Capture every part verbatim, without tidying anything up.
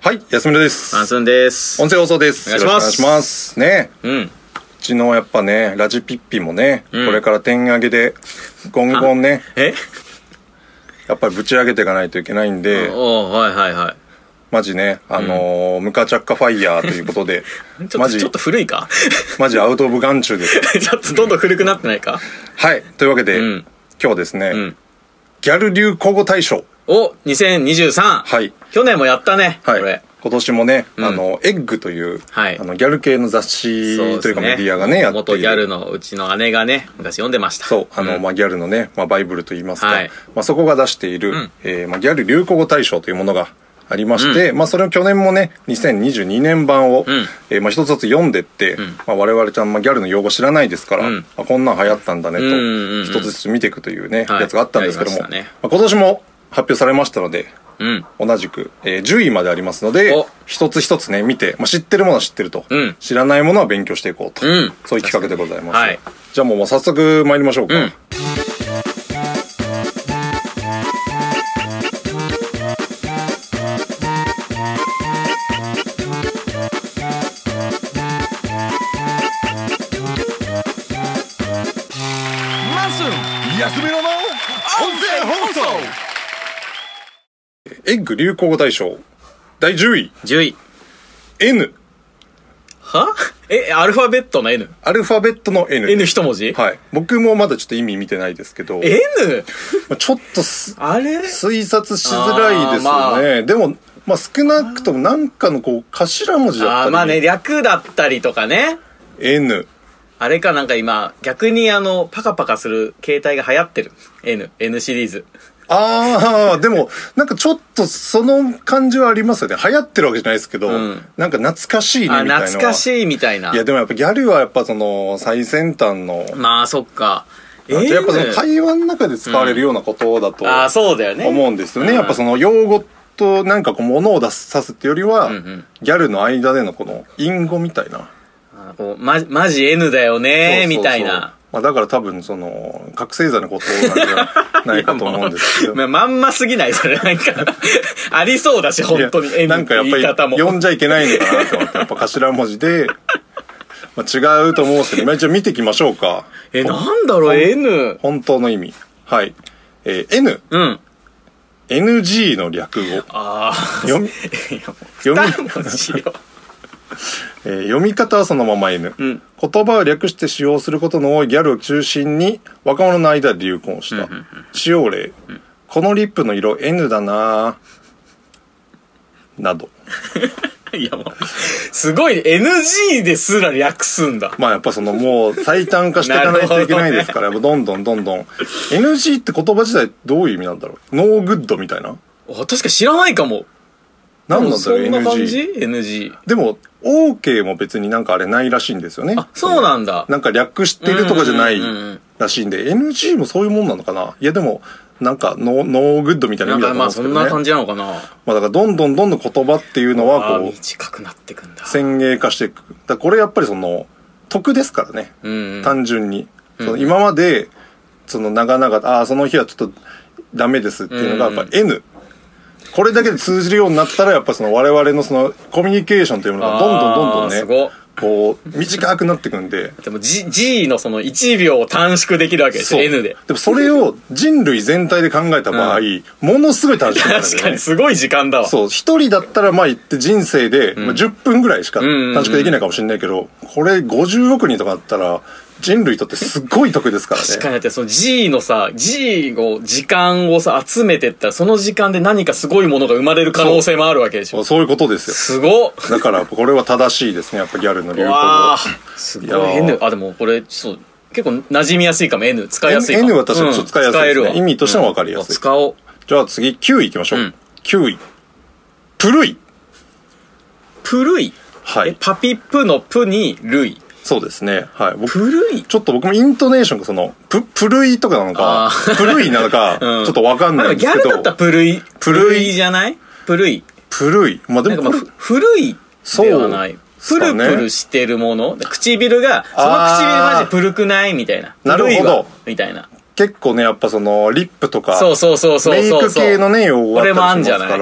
はい、安村です。 マンスンです。 音声放送です。 お願いします。 よろしくお願いしますね。うん。うちのやっぱね、ラジピッピもね、うん、これから点上げでゴンゴンね、 えやっぱりぶち上げていかないといけないんで、 おはいはいはい。 マジね、あのーうん、ムカチャッカファイヤーということでちょっとマジちょっと古いかマジアウトオブ眼中ですちょっとどんどん古くなってないか。 はい、というわけで、うん、今日はですね、うん、ギャル流行語大賞おにせんにじゅうさん、 はい、 去年もやったね、 はい、 これ今年もね、うん、あのエッグという、はい、あのギャル系の雑誌というかメディアがね、やっている元ギャルのうちの姉がね昔読んでました。 そうあの、うん、まあ、ギャルのね、まあ、バイブルといいますか、はい、まあ、そこが出している、うんえーまあ、ギャル流行語大賞というものがありまして、うんまあ、それを去年もねにせんにじゅうにねん版を、うんえーまあ、一つずつ読んでって、うんまあ、我々ちゃん、まあ、ギャルの用語知らないですから、うんまあ、こんなん流行ったんだねと、うんうんうん、一つずつ見ていくというね、はい、やつがあったんですけども、ねまあ、今年も発表されましたので、うん、同じく、えー、じゅういまでありますので一つ一つね見て、まあ、知ってるものは知ってると、うん、知らないものは勉強していこうと、うん、そういう企画でございます、はい、じゃあもう早速参りましょうか、うん安めのの音声放送エッグ流行語大賞だいじゅういじゅうい N はえアルファベットの N アルファベットの N N 一文字はい僕もまだちょっと意味見てないですけど N? ちょっとすあれ推察しづらいですよね、まあ、でもまあ少なくとも何かのこう頭文字だったりあまあね略だったりとかね N あれかなんか今逆にあのパカパカする携帯が流行ってる N N シリーズああでもなんかちょっとその感じはありますよね。流行ってるわけじゃないですけど、うん、なんか懐かしいねみたいな。 あ懐かしいみたいな。 いやでもやっぱギャルはやっぱその最先端のまあそっかえー、やっぱその会話の中で使われるようなことだと、うん、 あそうだよね思うんですよね、うん、やっぱその用語となんかこう物を出さすってよりは、うんうん、ギャルの間でのこの隠語みたいなこうまマジ N だよねみたいな、 まあ、だから多分その覚醒剤のことなんじゃないかと思うんですけどまんますぎないそれなんかありそうだし本当に N って言い方も読んじゃいけないのかなと思ってやっぱ頭文字で、まあ、違うと思うんですけど一応見ていきましょうか。 えなんだろう N 本当の意味はい、えー、N うん エヌジー の略語ああ読み読みえー、読み方はそのまま N、うん、言葉を略して使用することの多いギャルを中心に若者の間で流行した、うんうんうん、使用例、うん、このリップの色 N だななどいやもうすごい エヌジー ですら略すんだ。 まあやっぱそのもう最短化していかないといけないですから、ね、どんどんどんどん エヌジー って言葉自体どういう意味なんだろう。ノーグッドみたいな。 あ確か知らないかも。 何なんだろうエヌジー そんな感じ エヌジーでも OK も別になんかあれないらしいんですよね。 あそうなんだ。 なんか略してるとかじゃないらしいんで、うんうんうん、エヌジー もそういうもんなのかな。いやでもなんかノー、ノーグッドみたいな意味だと思うんですけどね。 まあそんな感じなのかな。まあだからどんどんどんどん言葉っていうのはこう短くなっていくんだ。 先鋭化していく。だこれやっぱりその得ですからね。うんうん、単純に、うん、その今までその長々ああその日はちょっとダメですっていうのがやっぱ N、うんうん、これだけで通じるようになったらやっぱその我々のそのコミュニケーションというものがどんどんどんどんね。すごいこう短くなってくんででも G, G のそのいちびょうを短縮できるわけですよ N で。 でもそれを人類全体で考えた場合、うん、ものすごい短縮なんですね。確かにすごい時間だわ。 そう一人だったらまあ言って人生で、うん、じゅっぷんぐらいしか短縮できないかもしれないけど、これごじゅうおくにんとかだったら人類にとってすっごい得ですからね。 確かにだってその G のさ G の時間をさ集めてったらその時間で何かすごいものが生まれる可能性もあるわけでしょ。 そう、そういうことですよ。 すごっ。 だからこれは正しいですねやっぱギャルの流行語。 わーすごい N あでもこれそう結構馴染みやすいかも N 使いやすいかも N は確かにちょっと使いやすいですね、うん、意味としても分かりやすい、うん、 使おう。 じゃあ次きゅういいきましょう、うん、きゅういプルイプルイはいパピプのプにルイそうですねはい僕プルイちょっと僕もイントネーションがそのププルイとかなのかプルイなのかちょっと分かんないんですけど、 ギャルだったらプルイプルイじゃないプルイプルイまあでも古いではないプルプルしてるもの、唇がその唇マジプルくないみたいな。 なるほどみたいな。 結構ねやっぱそのリップとかそうそうそうそうメイク系のね用語があったりしますから、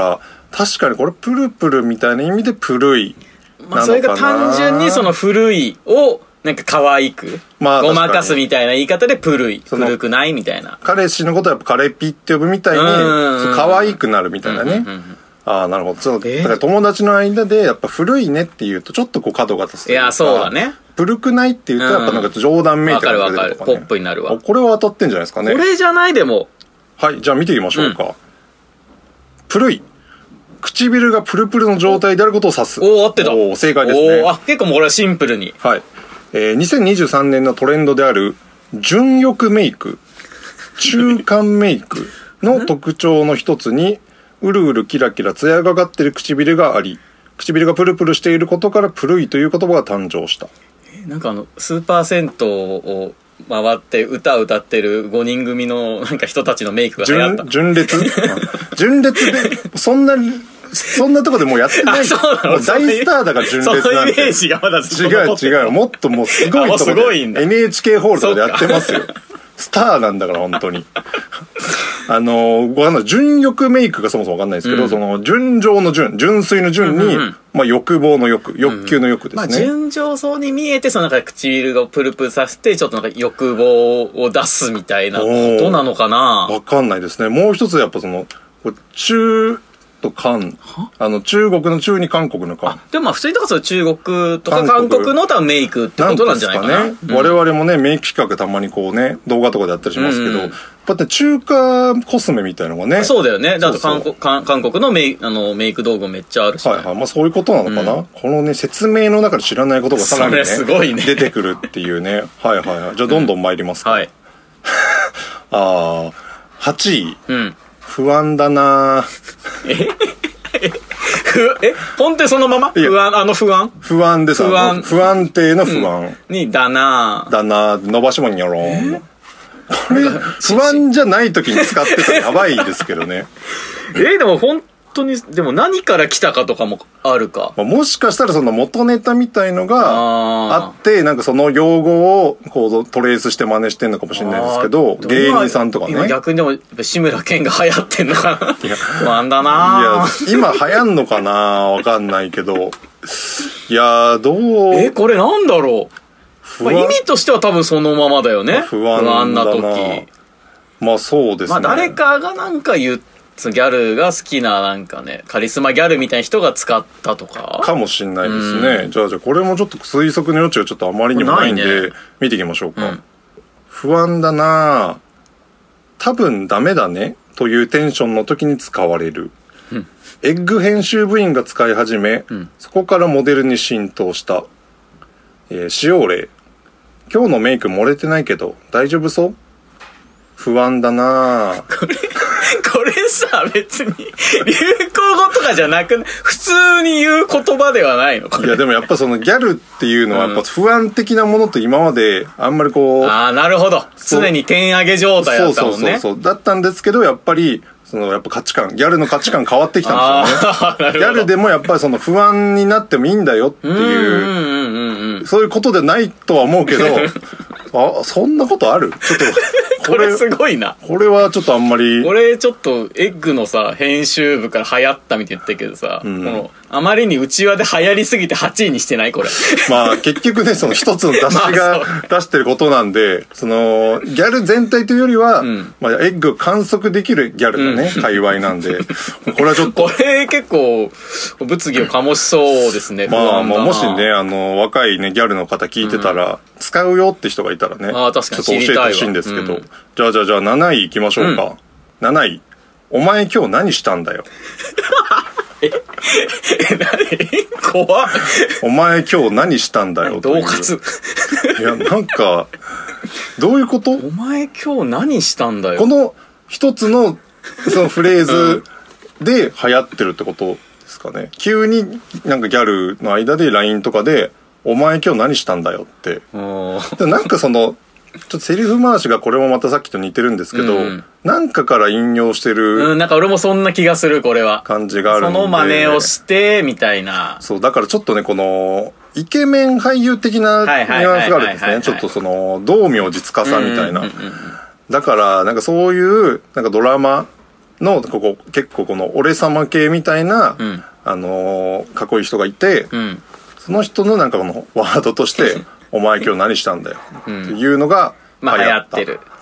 確かにこれプルプルみたいな意味でプルイなのかな。 まあそれが単純にその古いをなんか可愛く、まあ、ごまかすみたいな言い方でプルイ、古くないみたいな。 彼氏のことはやっぱカレピって呼ぶみたいに可愛くなるみたいなね。ああなるほど。そう、だから友達の間でやっぱ古いねって言うとちょっとこう角が立つというか。 いやそうだね。 古くないって言うとやっぱなんか冗談めいたいなのが出るとかね。 わかるわかる。ポップになるわ。 これは当たってんじゃないですかね。 これじゃないでも。 はい、じゃあ見てみましょうか。うん、プルイ。唇がプルプルの状態であることを指す。 おお合ってた。 お正解ですね。 おあ結構もうこれはシンプルに。 はい。えー、にせんにじゅうさんねんのトレンドである純欲メイク、中間メイクの特徴の一つに、うるうるキラキラ艶がかっている唇があり、唇がプルプルしていることからプルイという言葉が誕生した。 えー、なんかあのスーパー銭湯を回って歌を歌ってるごにん組のなんか人たちのメイクが流行った。 純烈純烈でそんなそんなとこでもうやってない。 そうなの。 大スターだから純烈なんて。 そのイメージがまだずっと残ってる。 違う違う。もっともうすごいとこで エヌエイチケー ホールとかでやってますよ。スターなんだから本当に。あのごめんなさい、純欲メイクがそもそもわかんないですけど、うん、その純情の純、純粋の純に、うんうん、まあ欲望の欲、欲求の欲ですね。 うんまあ純情そうに見えて、そのなんか唇をプルプルさせて、ちょっとなんか欲望を出すみたいなことなのかな。 わかんないですね。もう一つやっぱその、中、と韓あの中国の中に韓国の韓でもまあ普通にだからそれ中国とか韓国の多分メイクってことなんじゃないかな。 なんですかね、うん、我々もねメイク企画たまにこうね動画とかでやったりしますけど、うん、やっぱね中華コスメみたいなのがねそうだよね。だと韓国韓国のメイあのメイク道具めっちゃあるし、ね、 はいはいまあそういうことなのかな、うん、このね説明の中で知らないことがさらにねすごいね出てくるっていうねはいはいはいじゃあどんどん参りますか、うん、はいああはちい、うん、不安だなええ本当にそのまま不安あの不安不安です不安不安定な不安、 うん、にだなだな伸ばしもんやろんこれ不安じゃない時に使ってたらやばいですけどねえでも本当にでも何から来たかとかもあるか、 まあ、もしかしたらその元ネタみたいのがあってなんかその用語をこうトレースして真似してんのかもしれないですけど芸人さんとかね今逆にでも志村けんが流行ってんのかな不安だないや今流行んのかなわかんないけどいやどうえこれなんだろう、まあ、意味としては多分そのままだよね、まあ、不安不安な時まあそうですねまあ誰かがなんか言ってギャルが好きななんかねカリスマギャルみたいな人が使ったとかかもしんないですね、うん、じゃあじゃあこれもちょっと推測の余地がちょっとあまりにもないんでない、ね、見ていきましょうか、うん、不安だな多分ダメだねというテンションの時に使われる、うん、エッグ編集部員が使い始め、うん、そこからモデルに浸透した、えー、使用例今日のメイク漏れてないけど大丈夫そう不安だなこれこれさ別に流行語とかじゃなく普通に言う言葉ではないのこれいやでもやっぱそのギャルっていうのはやっぱ不安的なものと今まであんまりこう、うん、 ああなるほど常に点上げ状態だったもんねそうそうそうそうだったんですけどやっぱりそのやっぱ価値観ギャルの価値観変わってきたんですよねギャルでもやっぱりその不安になってもいいんだよっていうそういうことでないとは思うけどあそんなことあるちょっとこれすごいなこれはちょっとあんまりこれちょっとエッグのさ編集部から流行ったみたいに言ったけどさ、うん、このあまりに内輪で流行りすぎてはちいにしてないこれまあ結局ねその一つの雑誌が出してることなんでそのギャル全体というよりは、うんまあ、エッグを観測できるギャルがね、うん、界隈なんでこれはちょっとこれ結構物議を醸しそうですねまあ、まあもしねあの若いねギャルの方聞いてたら、うん、使うよって人がいたらねあ確かにちょっと教えてほしいんですけど、うん、じゃあじゃあじゃあなないいきましょうか、うん、なないお前今日何したんだよええ何怖っお前今日何したんだよ恫喝いやなんかどういうことお前今日何したんだよこの一つのそのフレーズで流行ってるってことですかね急になんかギャルの間で ライン とかでお前今日何したんだよってでなんかそのちょっとセリフ回しがこれもまたさっきと似てるんですけど、うん、なんかから引用してる、 うん、なんか俺もそんな気がするこれは感じがあるんでその真似をしてみたいなそうだからちょっとねこのイケメン俳優的なニュアンスがあるんですねちょっとその道明寺司みたいな、うんうんうんうん、だからなんかそういうなんかドラマの、ここ、結構この俺様系みたいな、 うん、 あのー、かっこいい人がいて、 うん、 その人のなんかこのワードとして、お前今日何したんだよ、っていうのが、 まあ流行ってる。うん。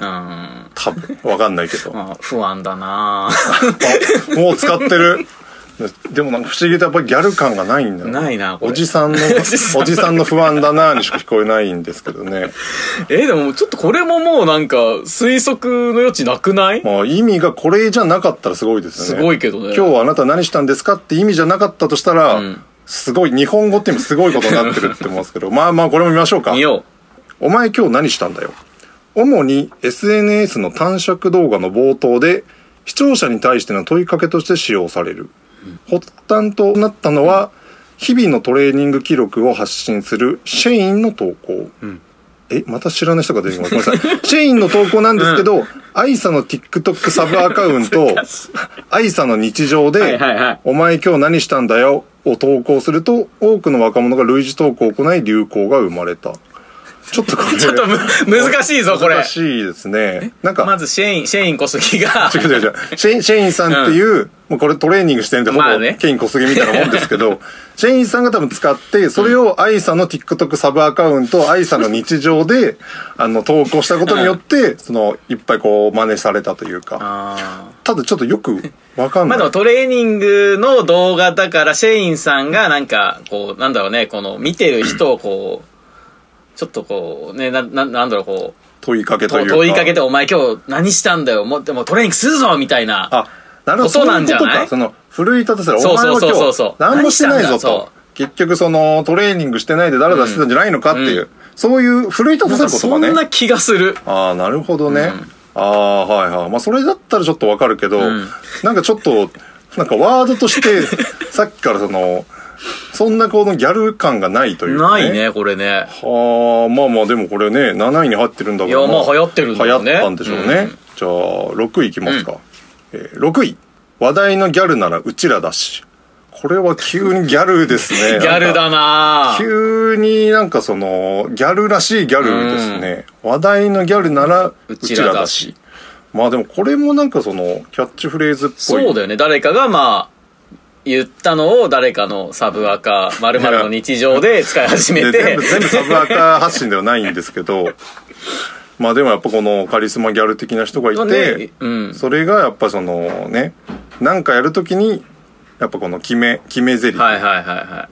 多分、わかんないけど。 まあ、不安だなぁ。もう使ってる。でもなんか不思議とやっぱりギャル感がないんだよ。 ないな、これ。 おじさんの、おじさんの不安だなぁにしか聞こえないんですけどね。 え、でもちょっとこれももうなんか推測の余地なくない？ まあ意味がこれじゃなかったらすごいですよね。 すごいけどね。 今日はあなた何したんですかって意味じゃなかったとしたら、うん、すごい、日本語って今すごいことになってるって思いますけど、まあまあこれも見ましょうか。 見よう。お前今日何したんだよ。主に エスエヌエス の短尺動画の冒頭で視聴者に対しての問いかけとして使用される。うん、発端となったのは、日々のトレーニング記録を発信するシェインの投稿。うん、え、また知らない人が出てきます。ごめんなさい。シェインの投稿なんですけど、うん、アイサの TikTok サブアカウント、アイサの日常で、はいはいはい、お前今日何したんだよを投稿すると、多くの若者が類似投稿を行い流行が生まれた。ちょっとこれちょっとむ難しいぞこれ。 難しいですね。なんかまずシェインシェイン小杉が違う違う違うシェインシェインさんっていう、うん、もうこれトレーニングしてるんでほぼ、まあね、ケイン小杉みたいなもんですけどシェインさんが多分使ってそれをアイサの TikTok サブアカウントアイサの日常であの投稿したことによって、うん、そのいっぱいこう真似されたというか。あただちょっとよくわかんない。 まあでもトレーニングの動画だからシェインさんがなんかこうなんだろうねこの見てる人をこうちょっとこうねなななんだろうこう問いかけというか問いかけてお前今日何したんだよもうでもトレーニングするぞみたいなあなるほどことなんじゃない？その奮い立たせるお前は今日何もしてないぞと結局そのトレーニングしてないでダラダラしてたんじゃないのかっていう、うん、そういう奮い立たせることがねそんな気がする。 ああなるほどね、うん、ああはいはいまあそれだったらちょっとわかるけど、うん、なんかちょっとなんかワードとしてさっきからそのそんなこのギャル感がないというか、ね、ないねこれね。 はあまあまあでもこれねなないに入ってるんだから、 いやまあ流行ってるんだよね。 流行ったんでしょうね、うん、じゃあろくいいきますか、うんえー、ろくい話題のギャルならうちらだし。これは急にギャルですね。 ギャルだな急になんかそのギャルらしいギャルですね、うん、話題のギャルならうちらだし。まあでもこれもなんかそのキャッチフレーズっぽい。 そうだよね誰かがまあ言ったのを誰かのサブアカ〇〇の日常で使い始めて全部全部サブアカ発信ではないんですけどまあでもやっぱこのカリスマギャル的な人がいて、ねうん、それがやっぱそのねなんかやるときにやっぱこの決め決め台詞、 はいはいはいはい、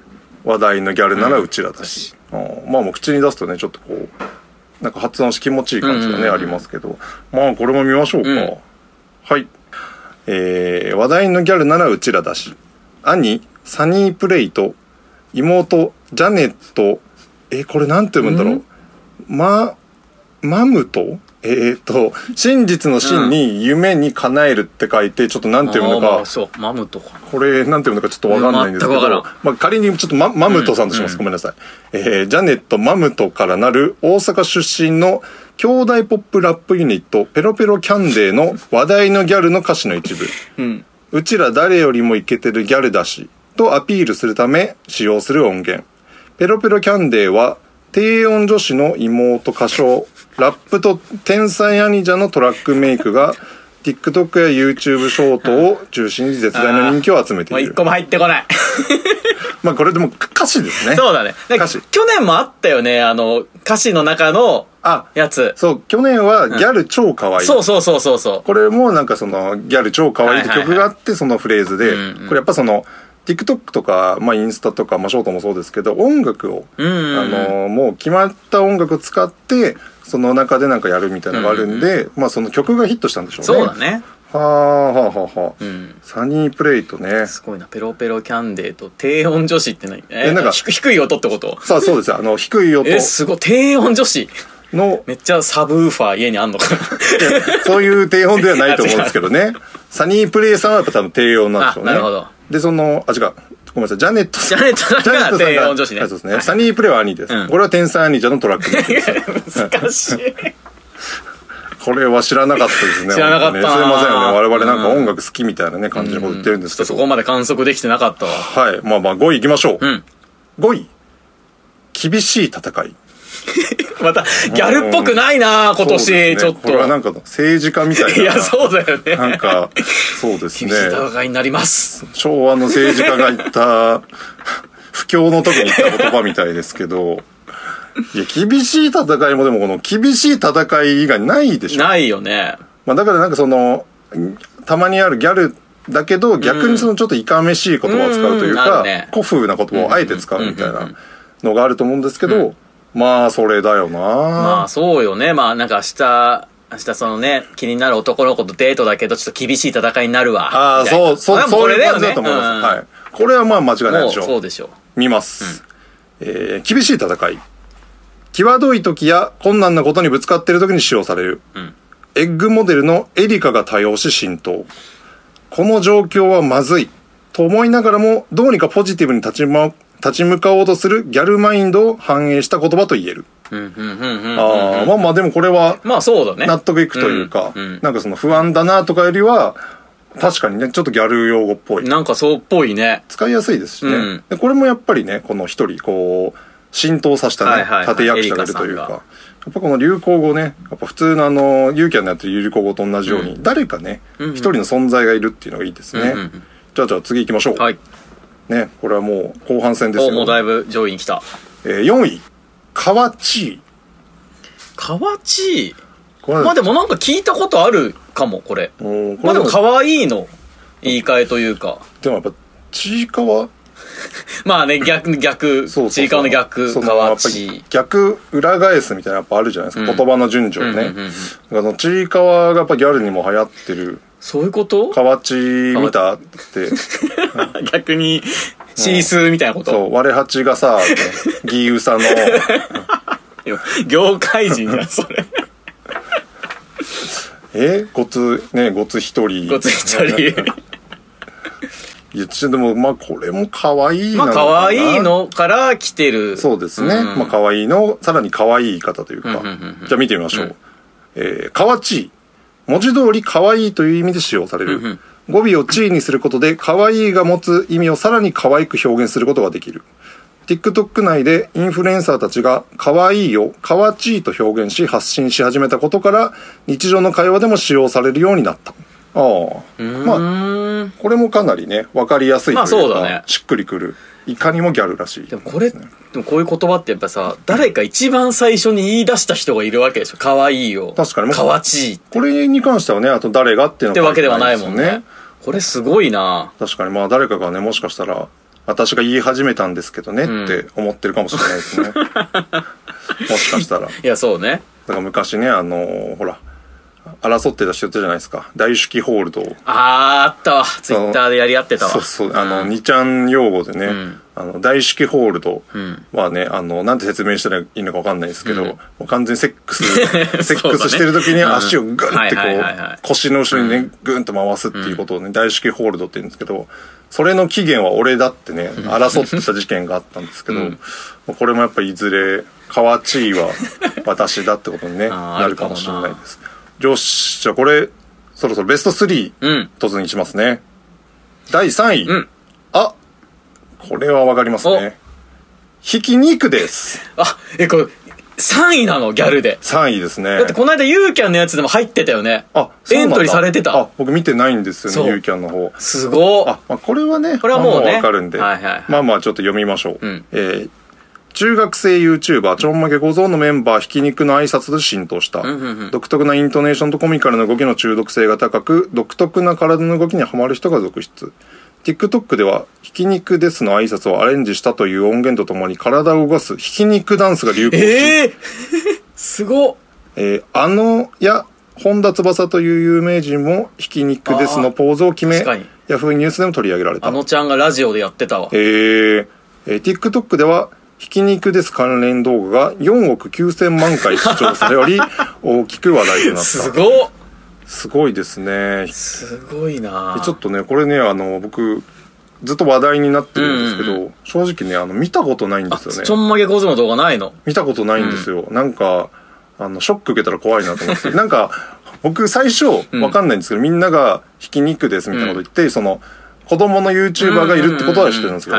話題のギャルならうちらだし、うん、まあもう口に出すとねちょっとこうなんか発音し気持ちいい感じがね、うんうんうん、ありますけどまあこれも見ましょうか、うん、はいえー、話題のギャルならうちらだし兄サニープレイと妹ジャネットえこれなんて読むんだろう、うん、まマムとえー、っと真実の真に夢に叶えるって書いてちょっとなんて読むのか、 うん、そうマムトかこれなんて読むのかちょっとわかんないんですけど、まあ、仮にちょっと マ, マムトさんとします、うん、ごめんなさい、えー、ジャネットマムトからなる大阪出身の兄弟ポップラップユニットペロペロキャンデーの話題のギャルの歌詞の一部、うんうちら誰よりもイケてるギャルだしとアピールするため使用する音源。ペロペロキャンデーは低音女子の妹歌唱、ラップと天才兄者のトラックメイクが TikTok や YouTube ショートを中心に絶大な人気を集めている。 もう一個も入ってこない。 まあこれでも歌詞ですね。 そうだね。歌詞。去年もあったよね、あの歌詞の中のやつ。 そう、去年はギャル超可愛い、うん。 そうそうそうそうそう。 これもなんかそのギャル超可愛いって曲があってそのフレーズで、これやっぱその TikTok とか、まあインスタとか、まあショートもそうですけど、音楽を、うんうんうん、あの、もう決まった音楽を使って、その中でなんかやるみたいなのがあるんで、うんうん、まあその曲がヒットしたんでしょうね。 そうだね。 はあはあはあはあ、うん、サニープレイとねすごいなペロペロキャンデーと低音女子って何えなんか低い音ってことさあそうですよあの低い音えすごい低音女子のめっちゃサブウーファー家にあんのかなそういう低音ではないと思うんですけどねサニープレイさんはやっぱ多分低音なんでしょうねなるほどでそのあ違うごめんなさいジャネットジャネットさんが低音女子ねそうですね、はい、サニープレイは兄です、うん、これは天才兄者のトラックです難しいこれは知らなかったですね。 知らなかったな、 ね、すいませんよね。我々なんか音楽好きみたいなね、感じのこと言ってるんですけど。 そこまで観測できてなかったわ。 はい。まあまあごい行きましょう。うん、ごい。厳しい戦い。 またギャルっぽくないな今年、ね、ちょっとこれはなんか政治家みたいな。 いやそうだよね。 なんかそうですね。 厳しい戦いになります。 昭和の政治家が言った不況の時に言った言葉みたいですけど、いや厳しい戦いもでもこの厳しい戦い以外ないでしょ。 ないよね。 まあだからなんかそのたまにあるギャルだけど逆にそのちょっといかめしい言葉を使うというか、ね、古風な言葉をあえて使うみたいなのがあると思うんですけど、うんまあそれだよな。 まあそうよね。まあなんか明日明日そのね気になる男の子とデートだけどちょっと厳しい戦いになるわ。 ああそうそうそういう感じだと思います。うん、はい。これはまあ間違いないでしょう。 そうでしょう。 見ます。うん、えー、厳しい戦い。際どい時や困難なことにぶつかっている時に使用される。うん、エッグモデルのエリカが多用し浸透。この状況はまずいと思いながらもどうにかポジティブに立ち回立ち向かおうとするギャルマインドを反映した言葉と言える。ああ、まあまあでもこれは、 まあそうだね。 納得いくというか、うんうん、なんかその不安だなとかよりは、確かにね、ちょっとギャル用語っぽい。 なんかそうっぽいね。 使いやすいですしね。うん、でこれもやっぱりね、この一人、こう、浸透させたね、はいはいはい、立役者がいるというか、やっぱこの流行語ね、やっぱ普通のあの、ユーキャンのやってる流行語と同じように、うん、誰かね、一、うん、人の存在がいるっていうのがいいですね。うんうん、じゃあじゃあ次行きましょう。はい。ね、これはもう後半戦ですよ。 もうだいぶ上位に来た。 えー、よんい、かわちい。 かわちい。まあでもなんか聞いたことあるかも、これ。これまあでもかわいいの言い換えというか。 でもやっぱ、ちいかわまあね、逆、逆、ちいかわの逆、かわちい。 逆、裏返すみたいなやっぱあるじゃないですか、うん、言葉の順序ね。あの、ちいかわがやっぱギャルにも流行ってる。 そういうこと？ かわち見たって。 逆に、シースーみたいなこと、 うん、そう、割れ八がさ、ギーウサの。 業界人じゃん、それ。 えごつ、ね、ごつ一人。 ごつ一人。 いや、ちょ、でも、まあ、これも可愛いな。 まあ、可愛いのから来てる。 そうですね。うん、まあ、可愛いの、さらに可愛い言い方というか。うんうんうんうん、じゃあ見てみましょう。うん、えー、かわちい。文字通り可愛いという意味で使用される。うんうん、語尾を地位にすることで、可愛いが持つ意味をさらに可愛く表現することができる。TikTok 内でインフルエンサーたちが可愛いをかわちいと表現し発信し始めたことから、日常の会話でも使用されるようになった。ああ。まあ、これもかなりね、わかりやすいというか、まあそうだね、しっくりくる。いかにもギャルらしい。 でもこれ、でもこういう言葉ってやっぱさ、誰か一番最初に言い出した人がいるわけでしょ。可愛いを。 確かに。 かわちい。 これに関してはね、あと誰がっていうのが、ね。ってわけではないもんね。これすごいな。 確かに、まあ誰かがね、もしかしたら、私が言い始めたんですけどねって思ってるかもしれないですね。うん、もしかしたら。 いや、そうね。 だから昔ね、あのー、ほら、争ってた人いたじゃないですか。大式ホールド。 あー、あったわ。ツイッターでやり合ってたわ。 そうそう。あの、に、うん、ちゃん用語でね、うん、あの、大式ホールドはね、あの、なんて説明したらいいのかわかんないですけど、うん、もう完全にセックス、セックスしてる時に足をグンってこう、腰の後ろにね、グンと回すっていうことをね、大式ホールドって言うんですけど、それの起源は俺だってね、争ってた事件があったんですけど、うん、これもやっぱりいずれ、かわちいは私だってことにね、なるかもしれないです。よし、じゃあこれ、そろそろベストスリー、うん、突入しますね。だいさんい。うん、あ、これはわかりますね。ひき肉です。 あ、え、これ、さんいなのギャルで。 さんいですね。 だってこの間ユーキャンのやつでも入ってたよね。あ、そうなんだ。エントリーされてた。 あ、僕見てないんですよね、ユーキャンの方。 すごー。 あ、まあ、これはね、 これはもうね、 わかるんで。はいはいはい。まあまあちょっと読みましょう。うん、えー中学生 YouTuber ちょんまげ小僧のメンバーひき肉の挨拶で浸透した、うんうんうん、独特なイントネーションとコミカルな動きの中毒性が高く独特な体の動きにはまる人が続出。 TikTok ではひき肉ですの挨拶をアレンジしたという音源とともに体を動かすひき肉ダンスが流行し、 えー、すごっ、 えー、あのや本田翼という有名人もひき肉ですのポーズを決めヤフーニュースでも取り上げられた。 あのちゃんがラジオでやってたわ。 えーえー、TikTok ではひき肉です関連動画がよんおくきゅうせんまんかい視聴されより大きく話題となった。 すごっ、 すごいですね。 すごいな。 ちょっとねこれねあの僕ずっと話題になってるんですけど、うんうんうん、正直ねあの見たことないんですよね。 ちょんまげ小僧の動画ないの？ 見たことないんですよ、うん、なんかあのショック受けたら怖いなと思ってなんか僕最初わかんないんですけど、うん、みんながひき肉ですみたいなこと言って、うん、その子供の YouTuber がいるってことは知ってるんですけど、うんうんうんうん、はい、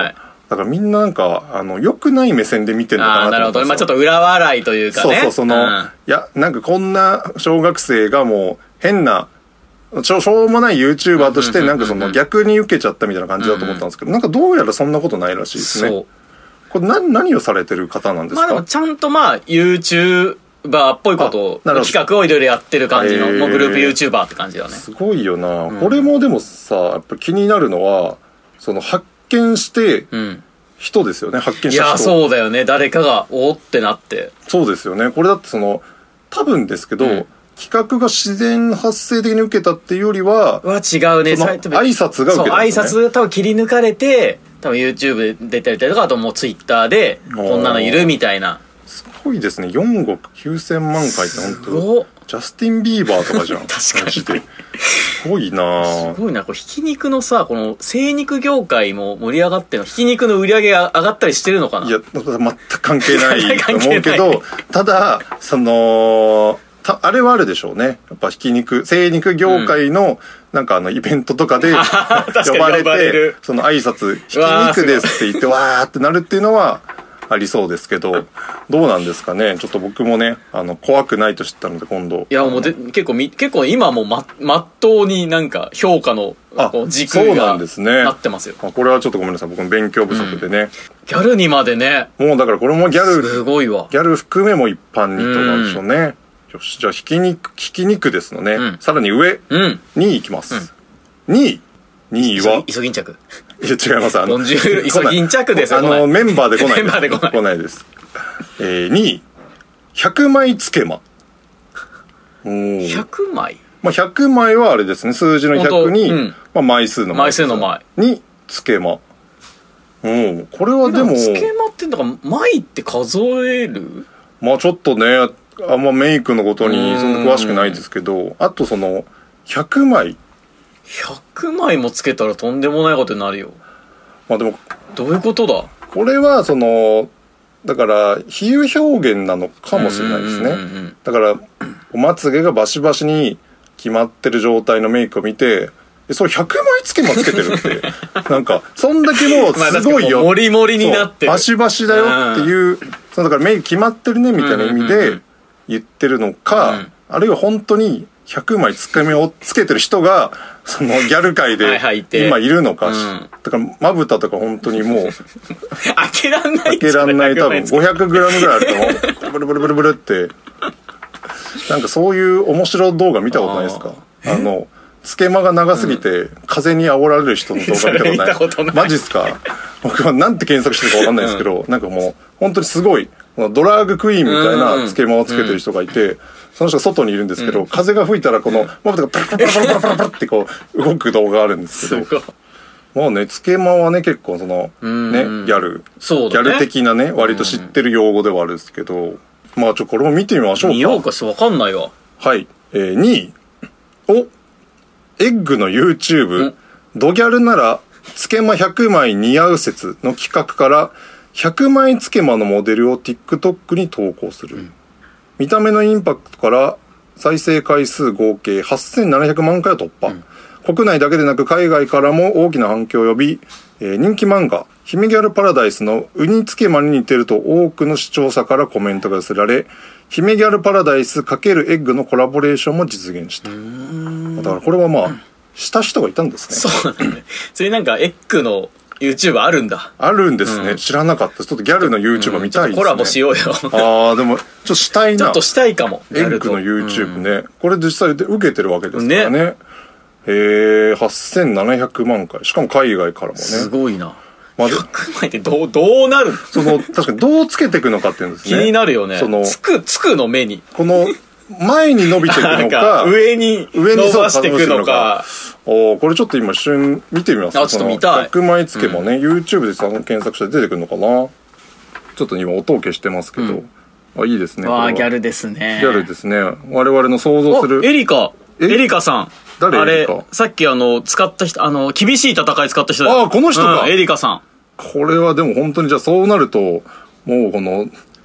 だからみんななんかあの良くない目線で見てるのかなと思ったんですよ。 ああ、なるほど。まあちょっと裏笑いというかね。 そうそう、その、 うん、 いやなんかこんな小学生がもう変なしょ, しょうもない YouTuber としてなんかその逆に受けちゃったみたいな感じだと思ったんですけど、なんかどうやらそんなことないらしいですね。そう。これ何何をされてる方なんですか？ まあでもちゃんとまあ YouTuber っぽいことを企画をいろいろやってる感じの、もうグループ YouTuber って感じだね。 すごいよな、うん、これもでもさやっぱ気になるのはその発見して人ですよね、うん、発見した人。いやそうだよね、誰かがおーってなって。 そうですよね。これだってその多分ですけど、うん、企画が自然発生的に受けたっていうよりはは違うね。 その挨拶が受けたんですね。そう、 挨拶が多分切り抜かれて、多分 YouTube で出たりとか、あともう Twitter でこんなのいるみたいな。 すごいですね。よんおくきゅうせんまん回って本当ジャスティン・ビーバーとかじゃん。 確かに。すごいなすごいな。これひき肉のさ、この精肉業界も盛り上がってるの、ひき肉の売り上げが上がったりしてるのかな。 いや、全く関係ないと思うけど、ただ、その、たあれはあるでしょうね。やっぱひき肉、精肉業界の、なんかあのイベントとかで呼ばれて、その挨拶、ひき肉ですって言って、わーってなるっていうのはありそうですけど、どうなんですかね。ちょっと僕もね、あの、怖くないと知ったので今度。 いや、もうで結構み、結構今もうま、まっとうになんか評価の軸がなってますよ。 あ、これはちょっとごめんなさい。僕の勉強不足でね、うん。 ギャルにまでね。 もうだからこれもギャル、 すごいわ。 ギャル含めも一般にとなんでしょうね。うんよし、じゃあひき肉、ひき肉ですのね、うん、さらに上に行きます、うん、にいにいはイソギンチャク。 いや違います。あのイソギンチャクですよ。 あのメンバーで来ないです。 メンバーで来ない来ないです。えー、にいひゃくまいつけま。 ひゃくまい、 まあ、ひゃくまいはあれですね、数字のひゃくに、うんまあ、枚数の枚数の枚につけま。うん、これはでもつけまってだから枚って数える？ まあちょっとねあんまメイクのことにそんな詳しくないですけど、あとそのひゃくまいひゃくまいもつけたらとんでもないことになるよ。 まあでもどういうことだこれはそのだから比喩表現なのかもしれないですね。だからおまつげがバシバシに決まってる状態のメイクを見てそれひゃくまいつけまつけてるってなんかそんだけもうすごいよモリモリになってるバシバシだよっていうそのだからメイク決まってるねみたいな意味で言ってるのか、うん、あるいは本当にひゃくまいつけ目をつけてる人がそのギャル界で今いるのか、はいはいうん、だからまぶたとか本当にもう開けらんない開けらんない多分ごひゃくグラムぐらいあるとブルブルブルブルってなんかそういう面白動画見たことないですか？あ, あのつけまが長すぎて、うん、風に煽られる人の動画見たことない。マジっすか？僕はなんて検索してるか分かんないですけど、うん、なんかもう本当にすごいドラァグクイーンみたいなつけまをつけてる人がいて、うん、その人が外にいるんですけど、うん、風が吹いたらこのまぶたがパラパラパラパラパラパラってこう動く動画があるんですけど、もうねつけまはね結構そのねギャル、そうだね、ギャル的なね割と知ってる用語ではあるんですけど、まあちょっとこれも見てみましょうか。 見ようかしわかんないわ。 はい、えー、にいおエッグの YouTube ドギャルならつけまひゃくまい似合う説の企画からひゃくまいつけまのモデルを TikTok に投稿する、うん、見た目のインパクトから再生回数合計はっせんななひゃくまんかいを突破、うん、国内だけでなく海外からも大きな反響を呼び、えー、人気漫画姫ギャルパラダイスのウニつけまに似てると多くの視聴者からコメントが寄せられ、姫ギャルパラダイス×エッグのコラボレーションも実現した。だからこれはまあした人がいたんですね。 そうなんだね。それなんかエッグの YouTube あるんだ。 あるんですね、うん、知らなかった。ちょっとギャルの YouTuber 見たいですね、うん、 コラボしようよ。 ああでもちょっとしたいな。 ちょっとしたいかも。 エッグの YouTube ね、うん、これ実際で受けてるわけですからね。ねへえはっせんななひゃくまんかい、しかも海外からもね。すごいな。まあ、ひゃくまいってどう、どうなるの？ その、確かにどうつけていくのかっていうんですね。 気になるよね。 その、 つく、つくの目に。 この、前に伸びていくのか、 上に伸ばしていくのか。 おこれちょっと今瞬見てみます。 あ、ちょっと見たい。 ひゃくまいつけもね、うん、YouTube でその検索したら出てくるのかな。ちょっと今音を消してますけど。うん、あ、いいですね。 わあ、ギャルですね。 ギャルですね。我々の想像する。 エリカ。エリカさん。 誰？ あれ、さっきあの、使った人、あの、厳しい戦い使った人だ。あ、この人か。 うん、エリカさん。 これはでも本当にじゃあそうなると、もうこの、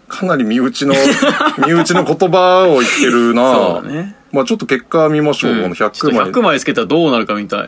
かなり身内の身内の言葉を言ってるな。 そうだね。 まあちょっと結果見ましょう。うん、このひゃくまい。 ひゃくまいつけたらどうなるかみたい。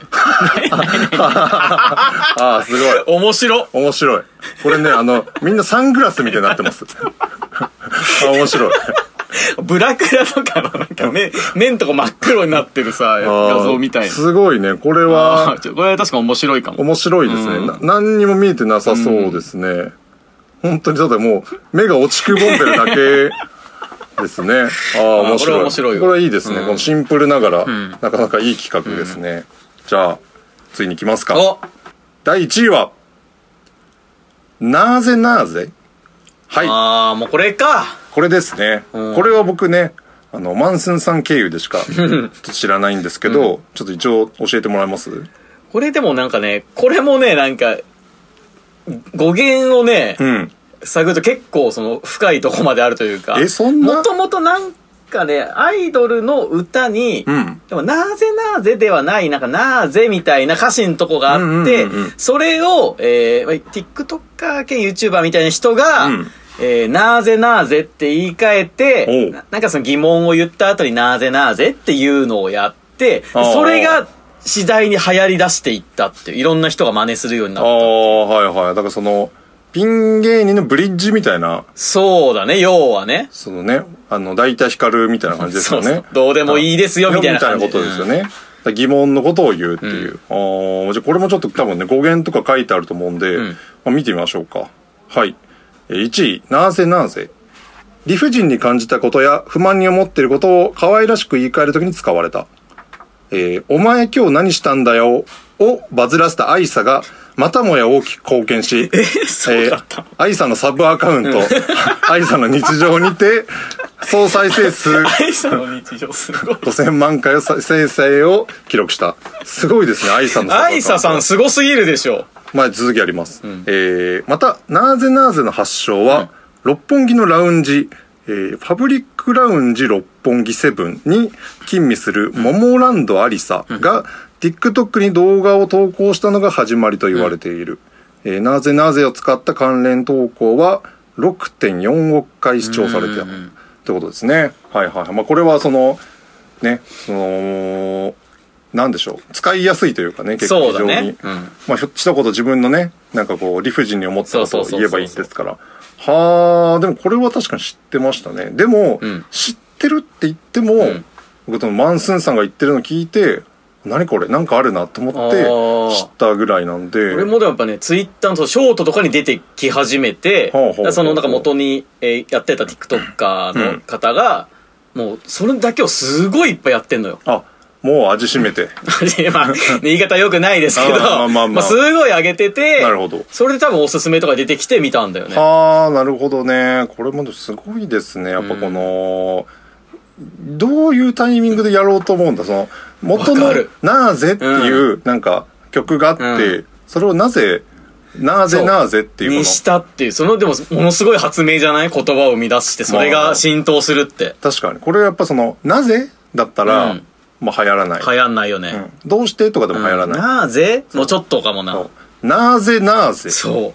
ああ、すごい。 面白。 面白い。これね、あの、みんなサングラスみたいになってます。あ、面白い。 ブラクラとかのなんか目、目んとこ真っ黒になってるさ、画像みたいな。 すごいね。これは。 これは確か面白いかも。 面白いですね。うん、何にも見えてなさそうですね。うん、本当にただもう、目が落ちくぼんでるだけですね。ああ、面白い。これ面白いよ。 これはいいですね。うん、このシンプルながら、うん、なかなかいい企画ですね。うん、じゃあ、ついに行きますか。だいいちいは、なぜなぜ？はい。 ああ、もうこれか。 これですね。うん、これは僕ね、あの、マンスンさん経由でしか知らないんですけど、うん、ちょっと一応教えてもらえます？これでもなんかね、これもね、なんか、語源をね、うん、探ると結構その深いとこまであるというか、 え、そんな？ もともとなんかね、アイドルの歌に、うん、でもなぜなぜではない、なんかなぜみたいな歌詞のとこがあって、それを、えー、TikToker 兼 YouTuber みたいな人が、うん、えー、なぜなぜって言い換えてな、なんかその疑問を言った後になぜなぜっていうのをやって、それが次第に流行り出していったっていう、いろんな人が真似するようになった。ああ、はいはい。だからその、ピン芸人のブリッジみたいな。 そうだね、要はね。 そのね、あの、大体光るみたいな感じですよね。そうそう、 どうでもいいですよ、みたいな感じ。 みたいなことですよね。うん、疑問のことを言うっていう。うん、ああ、じゃあこれもちょっと多分ね、語源とか書いてあると思うんで、うん、まあ、見てみましょうか。はい。いちい、なぜなぜ。理不尽に感じたことや不満に思っていることを可愛らしく言い換えるときに使われた。えー、お前今日何したんだよをバズらせたアイサがまたもや大きく貢献し、 えー、そうだった、 えー、アイサのサブアカウント、アイサの日常にて総再生数アイサの日常すごいごせんまんかい再生を記録した。すごいですね、アイサのサブアカウント。 アイサさんすごすぎるでしょ。 まあ、続きあります。うん、えー、また、なぜなぜの発祥は、うん、六本木のラウンジ、えー、パブリックラウンジ六本木セブンに勤務するモモランドアリサが、うん、TikTok に動画を投稿したのが始まりと言われている。うん、えー、なぜなぜを使った関連投稿は ろくてんよんおくかい視聴されていたってことですね。はいはい。まあ、これはその、ね、その、なんでしょう、使いやすいというかね、結構非常に、ね、うん、まあひょっとこと自分のね、なんかこう理不尽に思ったことを言えばいいですから。はあ、でもこれは確かに知ってましたね。でも、うん、知ってるって言っても、うん、僕とマンスンさんが言ってるの聞いて、何これなんかあるなと思って知ったぐらいなんで。 俺もでもやっぱね、ツイッターのショートとかに出てき始めて、はあはあはあ、そのなんか元に、えー、やってた TikToker の方が、うん、もうそれだけをすごいいっぱいやってんのよ。 あ、もう味しめて。 まあ、言い方良くないですけど、まあまあまあまあ、すごい上げてて、 なるほど。 それで多分おすすめとか出てきて見たんだよね。 ああ、なるほどね。これもすごいですね。やっぱこの、うん、どういうタイミングでやろうと思うんだ。その、元のなぜっていう、なんか曲があって、うん、それをなぜ、なぜなぜっていうものにしたっていう、そのでもものすごい発明じゃない？言葉を生み出して、それが浸透するって。 まあ、確かに。これやっぱその、なぜだったら、うん、まあ流行らない。 流行んないよね。 うん、どうしてとかでも流行らない。 うん、なぜもうちょっとかもな。 なぜなぜ。 そう。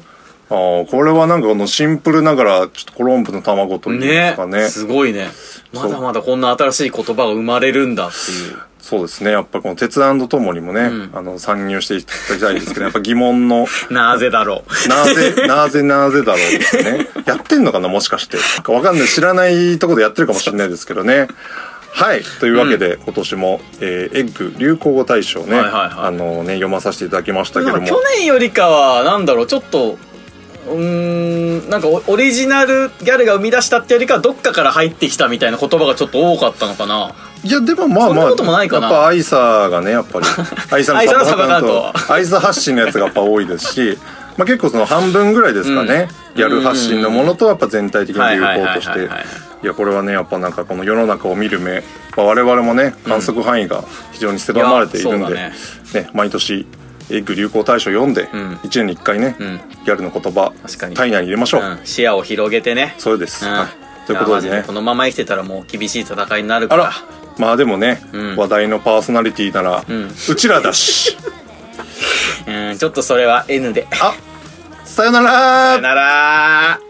ああ、これはなんかこのシンプルながら、ちょっとコロンブの卵というんですかね。 ね、すごいね。まだまだこんな新しい言葉が生まれるんだっていう。 そうですね。やっぱこの鉄腕ともにもね、うん、あの、参入していただきたいですけど、やっぱ疑問の。 なぜだろう。なぜ、なぜなぜだろうですね。やってんのかなもしかして。わかんない。知らないところでやってるかもしれないですけどね。はい。というわけで、うん、今年も、えー、エッグ流行語大賞ね、はいはいはい、あのね、読まさせていただきましたけども。 去年よりかは、なんだろう、ちょっと、うーん、なんかオリジナルギャルが生み出したってよりかはどっかから入ってきたみたいな言葉がちょっと多かったのかな。 いやでもまあまあ、そんなこともないかな。やっぱアイサがね、やっぱりアイサのサバカントアイサ発信のやつがやっぱ多いですし、まあ結構その半分ぐらいですかね、うん、ギャル発信のものとやっぱ全体的に流行として、いやこれはねやっぱなんかこの世の中を見る目、まあ、我々もね観測範囲が非常に狭まれているんで、うん、ね, ね毎年エッグ流行大賞読んで、うん、いちねんにいっかいね、うん、ギャルの言葉体内に入れましょう、うん、 視野を広げてね。 そうです、うん、はい、ということでね、 このまま生きてたらもう厳しい戦いになるから。あら、 まあでもね、うん、話題のパーソナリティなら、うん、うちらだしうん、ちょっとそれは N で。 あ、さよなら。 さよなら。